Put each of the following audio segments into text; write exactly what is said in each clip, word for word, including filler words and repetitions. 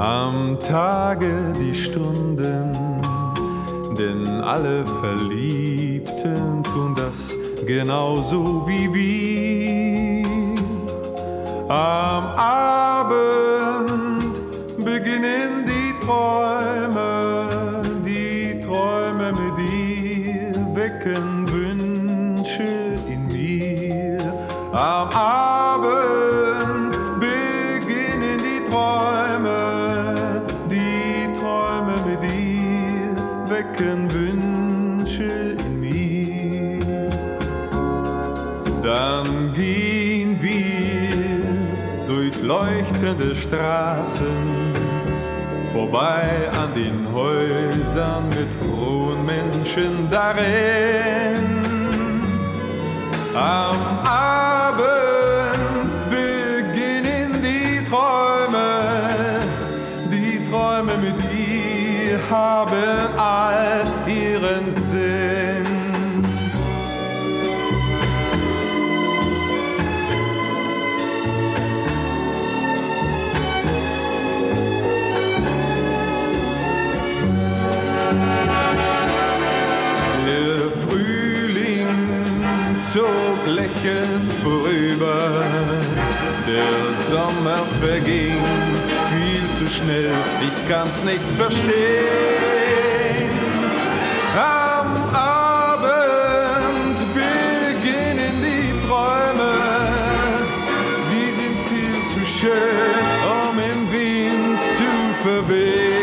am Tage die Stunden, denn alle Verliebten tun das genauso wie wir. Am Abend beginnen die Träume, die Träume mit dir wecken Wünsche in mir. Am Abend beginnen die Träume, die Träume mit dir wecken Wünsche in mir. Dann gehen wir durch leuchtende Straßen, vorbei an den Häusern mit frohen Menschen darin. Am Abend beginnen die Träume, die Träume mit dir haben all ihren Sinn. Zog lächelnd vorüber, der Sommer verging viel zu schnell, ich kann's nicht verstehen. Am Abend beginnen die Träume, die sind viel zu schön, um im Wind zu verwehen.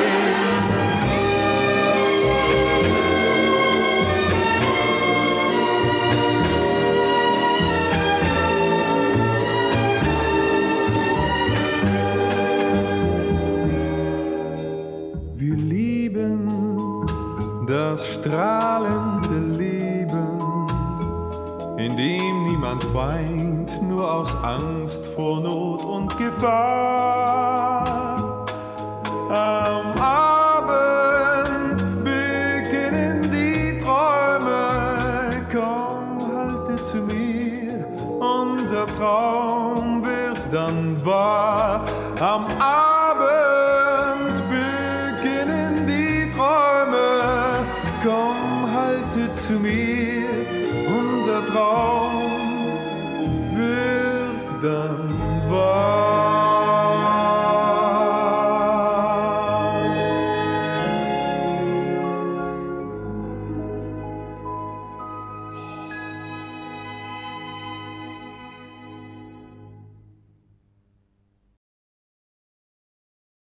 Wir lieben das strahlende Leben, in dem niemand weint, nur aus Angst vor Not und Gefahr. Am Abend beginnen die Träume, komm, halte zu mir, unser Traum wird dann wahr. Am Abend